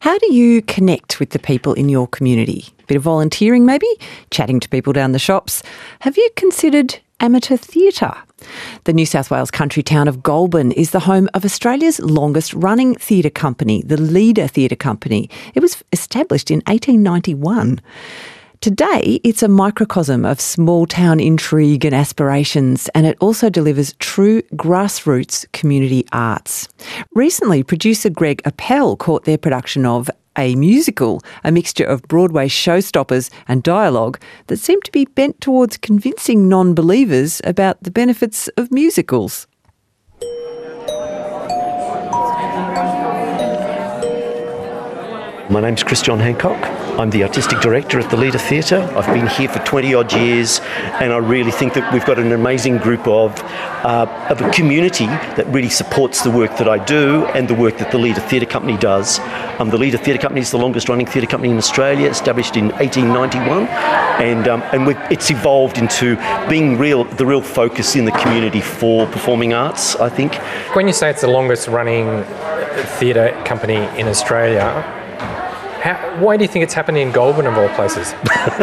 How do you connect with the people in your community? A bit of volunteering maybe? Chatting to people down the shops? Have you considered amateur theatre? The New South Wales country town of Goulburn is the home of Australia's longest running theatre company, the Leader Theatre Company. It was established in 1891. Today, it's a microcosm of small town intrigue and aspirations, and it also delivers true grassroots community arts. Recently, producer Greg Appel caught their production of a musical, a mixture of Broadway showstoppers and dialogue that seemed to be bent towards convincing non-believers about the benefits of musicals. My name's Chris John Hancock. I'm the Artistic Director at the Leader Theatre. I've been here for 20 odd years, and I really think that we've got an amazing group of a community that really supports the work that I do and the work that the Leader Theatre Company does. The Leader Theatre Company is the longest running theatre company in Australia, established in 1891, and it's evolved into being the real focus in the community for performing arts, I think. When you say it's the longest running theatre company in Australia, why do you think it's happening in Goulburn of all places?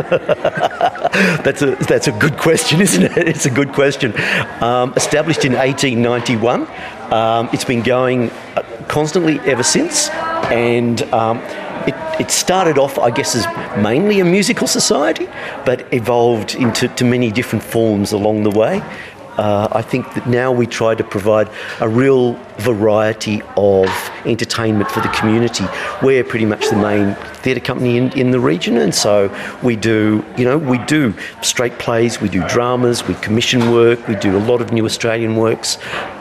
That's a good question, isn't it? It's a good question. Established in 1891, it's been going constantly ever since, and it started off, I guess, as mainly a musical society, but evolved into many different forms along the way. I think that now we try to provide a real variety of entertainment for the community. We're pretty much the main theatre company in the region, and so we do straight plays, we do dramas, we commission work, we do a lot of new Australian works,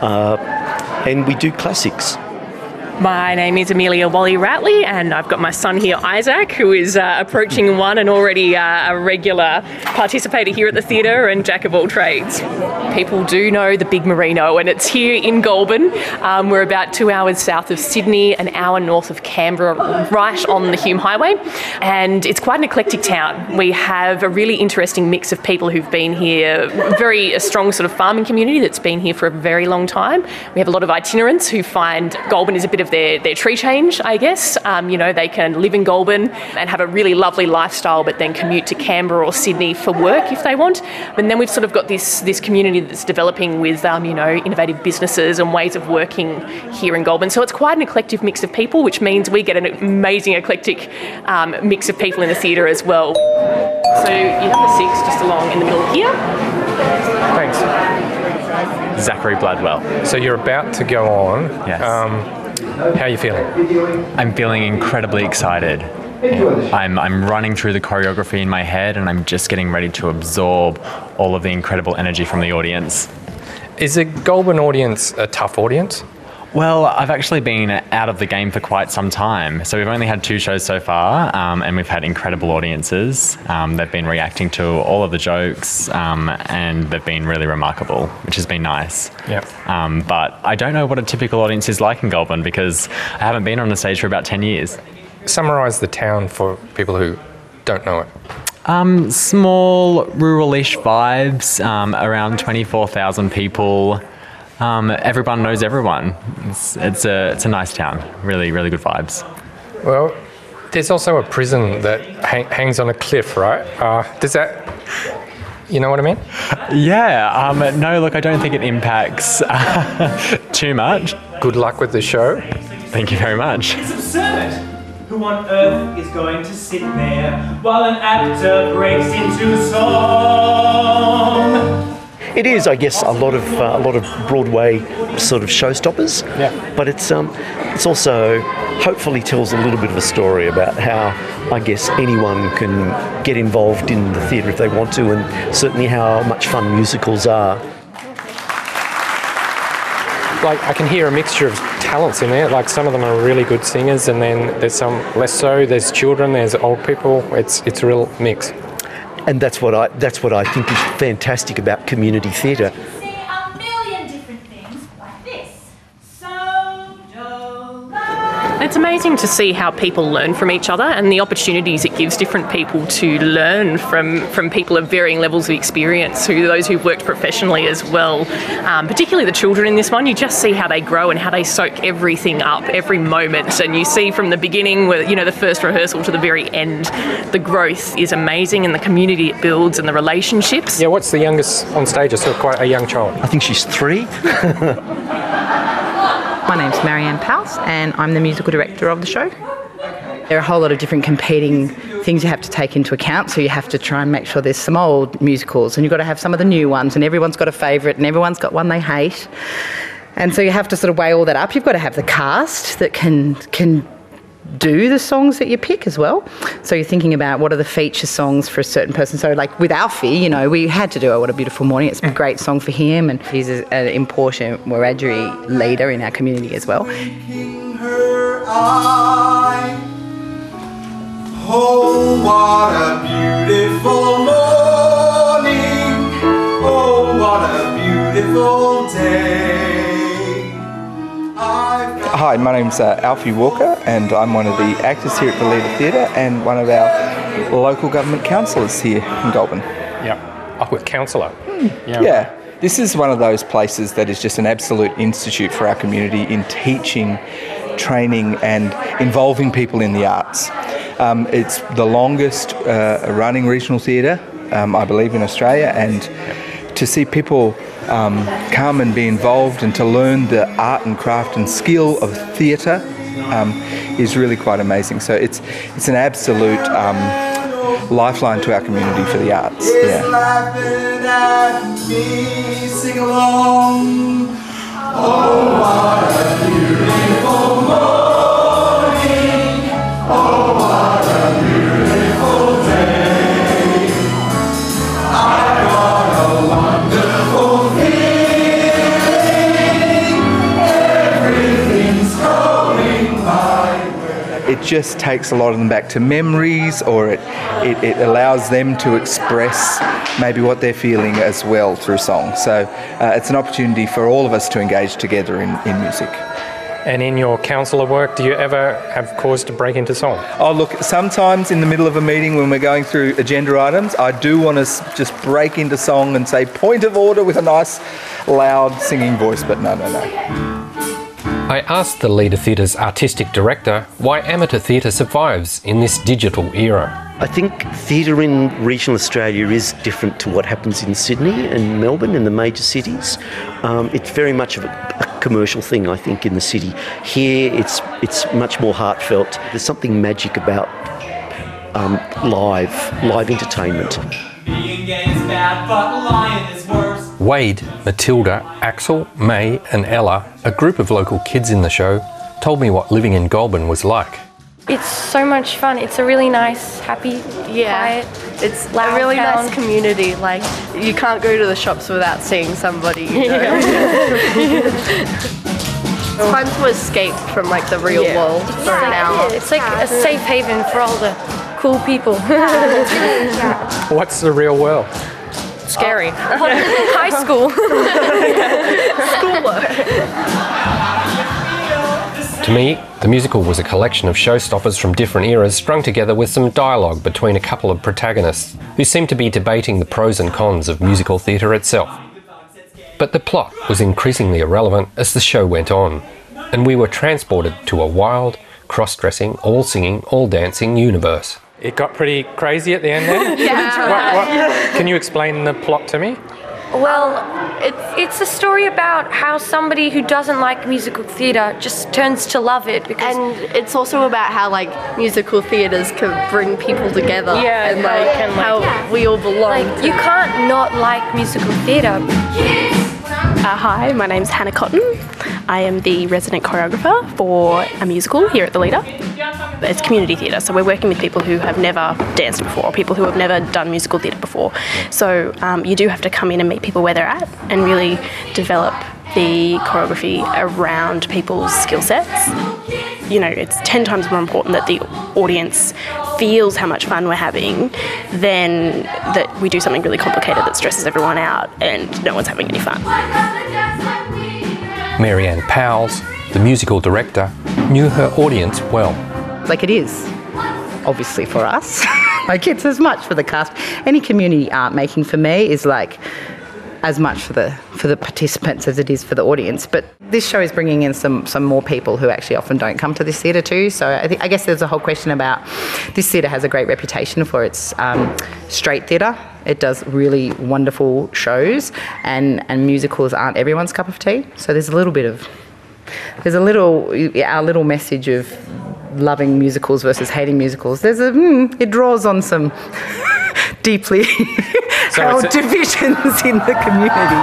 and we do classics. My name is Amelia Wally-Ratley, and I've got my son here, Isaac, who is approaching one and already a regular participator here at the theatre and jack of all trades. People do know the Big Merino, and it's here in Goulburn. We're about 2 hours south of Sydney, an hour north of Canberra, right on the Hume Highway, and it's quite an eclectic town. We have a really interesting mix of people who've been here, a strong sort of farming community that's been here for a very long time. We have a lot of itinerants who find Goulburn is a bit of their tree change, I guess. They can live in Goulburn and have a really lovely lifestyle, but then commute to Canberra or Sydney for work if they want. And then we've sort of got this community that's developing with, innovative businesses and ways of working here in Goulburn. So it's quite an eclectic mix of people, which means we get an amazing eclectic mix of people in the theatre as well. So you have the six just along in the middle here. Thanks. Zachary Bladwell. So you're about to go on. Yes. How are you feeling? I'm feeling incredibly excited. I'm running through the choreography in my head, and I'm just getting ready to absorb all of the incredible energy from the audience. Is the Goulburn audience a tough audience? Well, I've actually been out of the game for quite some time. So we've only had 2 shows so far, and we've had incredible audiences. They've been reacting to all of the jokes, and they've been really remarkable, which has been nice. Yep. But I don't know what a typical audience is like in Goulburn because I haven't been on the stage for about 10 years. Summarise the town for people who don't know it. Small, rural-ish vibes, around 24,000 people. Everyone knows everyone. It's a nice town. Really, really good vibes. Well, there's also a prison that hangs on a cliff, right? Does that... You know what I mean? Yeah. No, look, I don't think it impacts too much. Good luck with the show. Thank you very much. It's absurd. Who on earth is going to sit there while an actor breaks into song? It is, I guess, a lot of Broadway sort of showstoppers. Yeah. But it's also hopefully tells a little bit of a story about how, I guess, anyone can get involved in the theatre if they want to, and certainly how much fun musicals are. Like, I can hear a mixture of talents in there. Like, some of them are really good singers, and then there's some less so. There's children, there's old people. It's a real mix. And that's what I think is fantastic about community theatre. Say a million different things like this. So It's amazing amazing to see how people learn from each other and the opportunities it gives different people to learn from people of varying levels of experience, those who've worked professionally as well. Particularly the children in this one, you just see how they grow and how they soak everything up, every moment. And you see from the beginning, the first rehearsal to the very end, the growth is amazing and the community it builds and the relationships. Yeah, what's the youngest on stage? It's quite a young child. I think she's 3. My name's Marianne Powles and I'm the musical director of the show. There are a whole lot of different competing things you have to take into account, so you have to try and make sure there's some old musicals and you've got to have some of the new ones, and everyone's got a favourite and everyone's got one they hate. And so you have to sort of weigh all that up. You've got to have the cast that can do the songs that you pick as well. So you're thinking about what are the feature songs for a certain person. So like with Alfie, we had to do Oh What a Beautiful Morning. It's a great song for him, and he's an important Wiradjuri leader in our community as well. Her eye. Oh, what a beautiful morning. Oh, what a beautiful day. Hi, my name's Alfie Walker and I'm one of the actors here at the Leader Theatre and one of our local government councillors here in Goulburn. Yeah, with councillor. Yeah, this is one of those places that is just an absolute institute for our community in teaching, training and involving people in the arts. It's the longest running regional theatre, I believe, in Australia, and to see people come and be involved and to learn the art and craft and skill of theatre is really quite amazing. So it's an absolute lifeline to our community for the arts. Yeah. Laughing at me, sing along. Oh, what a beautiful morning. Oh, what a beautiful day. I've got a wonderful feeling. Everything's going my way. It just takes a lot of them back to memories, or it allows them to express maybe what they're feeling as well through song. So it's an opportunity for all of us to engage together in music. And in your councillor work, do you ever have cause to break into song? Oh, look, sometimes in the middle of a meeting when we're going through agenda items, I do want to just break into song and say point of order with a nice loud singing voice, but no. I asked the Leader Theatre's artistic director why amateur theatre survives in this digital era. I think theatre in regional Australia is different to what happens in Sydney and Melbourne and the major cities. It's very much of a commercial thing, I think, in the city. Here it's much more heartfelt. There's something magic about live entertainment. Being gay is bad, but lying is worse. Wade, Matilda, Axel, May and Ella, a group of local kids in the show, told me what living in Goulburn was like. It's so much fun. It's a really nice, happy, quiet, it's loud a really town. nice community. Like, you can't go to the shops without seeing somebody. It's fun to escape from like the real world for an hour. It's like a safe haven for all the cool people. What's the real world? Scary. High school. To me, the musical was a collection of showstoppers from different eras strung together with some dialogue between a couple of protagonists who seemed to be debating the pros and cons of musical theatre itself. But the plot was increasingly irrelevant as the show went on, and we were transported to a wild, cross-dressing, all-singing, all-dancing universe. It got pretty crazy at the end there? Yeah. Can you explain the plot to me? Well, it's a story about how somebody who doesn't like musical theatre just turns to love it. And it's also about how like musical theatres can bring people together. Yeah, and like how we all belong. Like, you can't not like musical theatre. Hi, my name's Hannah Cotton. I am the resident choreographer for a musical here at the Leader. It's community theatre, so we're working with people who have never danced before, or people who have never done musical theatre before. So you do have to come in and meet people where they're at and really develop the choreography around people's skill sets. You know, it's 10 times more important that the audience feels how much fun we're having than that we do something really complicated that stresses everyone out and no one's having any fun. Marianne Powles, the musical director, knew her audience well. Like it is, obviously for us. Like it's as much for the cast. Any community art making for me is like as much for the participants as it is for the audience. But this show is bringing in some more people who actually often don't come to this theatre too. So I guess there's a whole question about this theatre has a great reputation for its straight theatre. It does really wonderful shows, and musicals aren't everyone's cup of tea. So there's our little message of loving musicals versus hating musicals. It draws on some deeply held divisions in the community.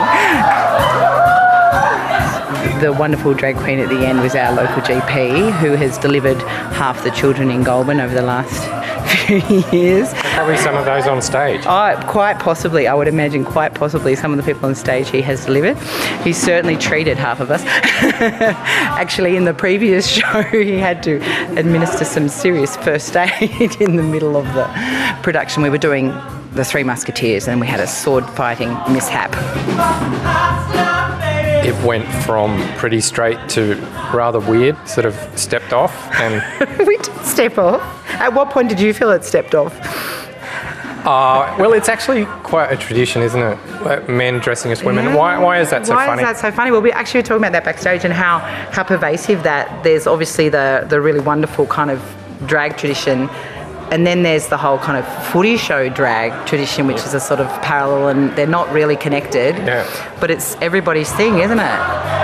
The wonderful drag queen at the end was our local GP, who has delivered half the children in Goulburn over the last few years. Probably some of those on stage. Quite possibly, I would imagine quite possibly some of the people on stage he has delivered. He's certainly treated half of us. Actually, in the previous show, he had to administer some serious first aid in the middle of the production. We were doing The Three Musketeers and we had a sword fighting mishap. It went from pretty straight to rather weird, sort of stepped off. And we did step off. At what point did you feel it stepped off? Well, it's actually quite a tradition, isn't it? Like men dressing as women. Why is that so funny? Why is that so funny? Well, we actually were talking about that backstage and how pervasive that. There's obviously the really wonderful kind of drag tradition, and then there's the whole kind of footy show drag tradition, which is a sort of parallel, and they're not really connected. Yeah. But it's everybody's thing, isn't it?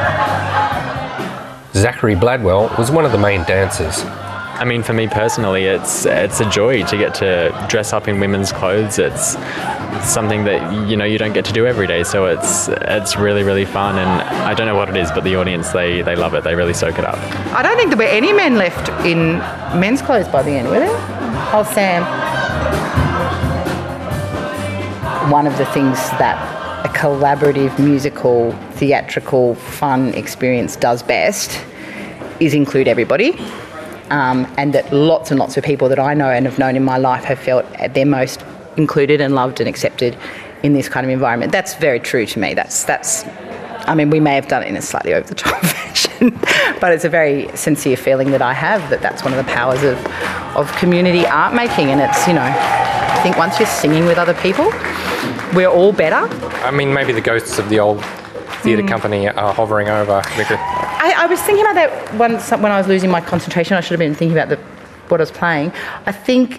Zachary Bladwell was one of the main dancers. I mean, for me personally, it's a joy to get to dress up in women's clothes. It's something that you don't get to do every day, so it's really, really fun. And I don't know what it is, but the audience they love it. They really soak it up. I don't think there were any men left in men's clothes by the end, were there? Oh, Sam. One of the things that a collaborative musical, theatrical, fun experience does best is include everybody. And that lots and lots of people that I know and have known in my life have felt they're most included and loved and accepted in this kind of environment. That's very true to me. I mean, we may have done it in a slightly over-the-top fashion, but it's a very sincere feeling that I have that's one of the powers of community art making. And it's, I think once you're singing with other people, we're all better. I mean, maybe the ghosts of the old theatre company are hovering over. I was thinking about that when I was losing my concentration. I should have been thinking about what I was playing. I think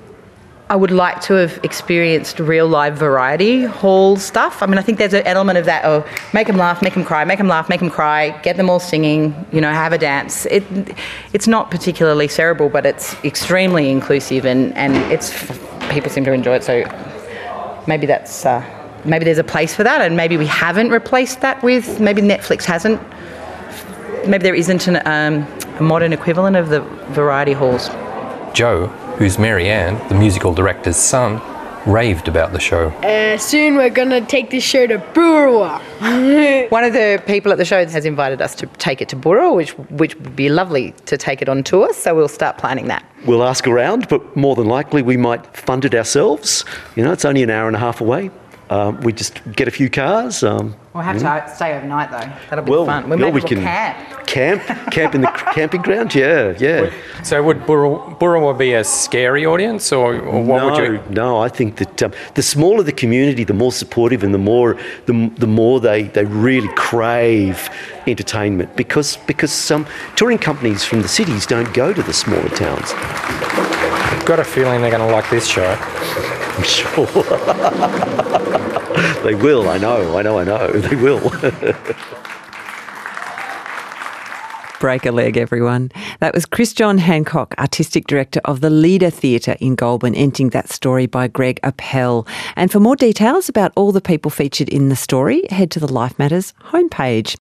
I would like to have experienced real live variety hall stuff. I mean, I think there's an element of that, make them laugh, make them cry, make them laugh, make them cry, get them all singing, have a dance. It's not particularly cerebral, but it's extremely inclusive and people seem to enjoy it. So maybe that's maybe there's a place for that, and maybe we haven't replaced that with, maybe Netflix hasn't. Maybe there isn't a modern equivalent of the variety halls. Joe, who's Mary Ann, the musical director's son, raved about the show. Soon we're going to take this show to Boorowa. One of the people at the show has invited us to take it to Boorowa, which would be lovely to take it on tour, so we'll start planning that. We'll ask around, but more than likely we might fund it ourselves. It's only an hour and a half away. We just get a few cars. We'll have to stay overnight though. That'll be fun. We can camp in the camping ground. Yeah. So would Boorowa be a scary audience, or what would you? No, I think that the smaller the community, the more supportive, and the more they really crave entertainment because some touring companies from the cities don't go to the smaller towns. I've got a feeling they're going to like this show. I'm sure. They will, I know. They will. Break a leg, everyone. That was Chris John Hancock, Artistic Director of the Leader Theatre in Goulburn, ending that story by Greg Appel. And for more details about all the people featured in the story, head to the Life Matters homepage.